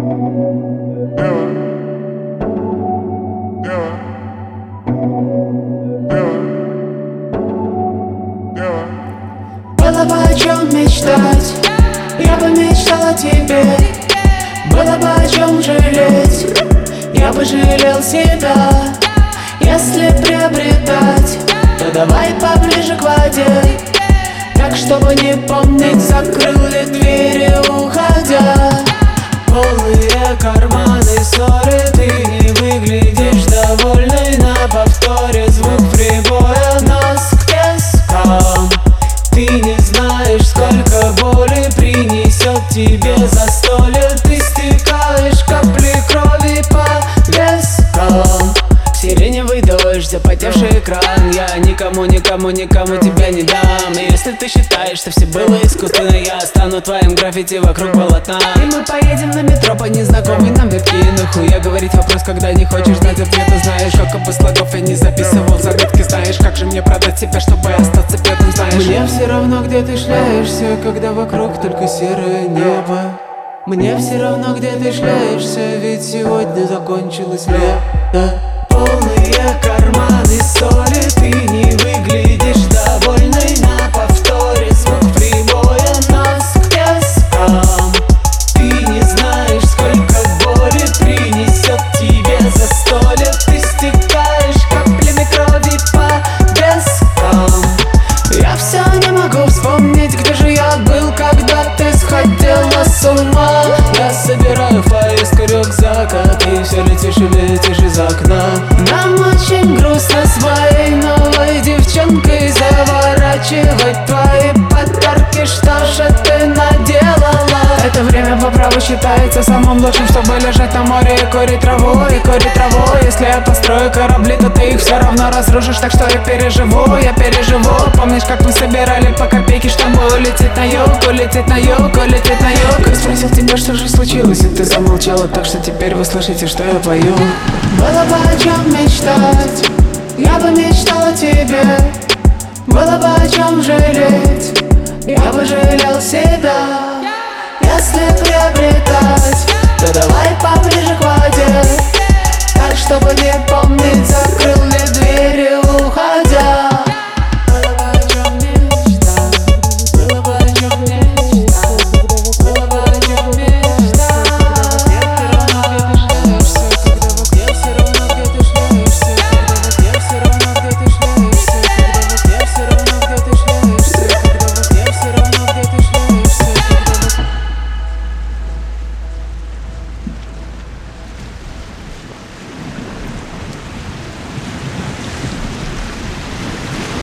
Было бы о чем мечтать, я бы мечтала о тебе. Было бы о чем жалеть, я бы жалел себя. Если приобретать, то давай поближе к воде, так чтобы не помнить, закрыл ли двери, уходя. Полные карманы ссоры, ты не выглядишь довольной. На повторе звук прибоя, нос к пескам. Ты не знаешь, сколько боли принесет тебе застолье. Ты стекаешь капли крови по вискам. Сиреневый дождь, запотевший экран. Я никому тебя не дам. И если ты считаешь, что все было искусственно, я стану твоим граффити вокруг полотна. И мы поедем на метро по незнакомой нам ветке. Нахуя говорить вопрос, когда не хочешь знать ответа. Знаешь, сколько бы слогов я не записывал загадки. Знаешь, как же мне продать себя, чтобы остаться пятым, знаешь. Мне все равно, где ты шляешься, когда вокруг только серое небо. Мне все равно, где ты шляешься, ведь сегодня закончилось лето. Полные карманы соли, ты не выглядишь довольной. На повторе звук прибоя, нос к пескам. Ты не знаешь, сколько боли принесет тебе застолье. Ты стекаешь каплями крови по вискам. Я все не могу вспомнить, где же я был, когда ты сходила с ума. Я собираю поездку рюкзака, ты все летишь и летишь из окна. Нам очень грустно с моей новой девчонкой заворачивать твои подарки. Что же ты наделала? Это время по праву считается самым лучшим, чтобы лежать на море и курить траву, Если я построю корабли, то ты их все равно разрушишь. Так что я переживу. Помнишь, как мы собирали по копейке, чтобы улететь на юг? Я спросил тебя, что же случилось, и ты замолчала. Так что теперь вы слышите, что я пою. Было бы о чем мечтать, я бы мечтала о тебе. Было бы о чем жалеть, я бы жалел себя. Если приобретать,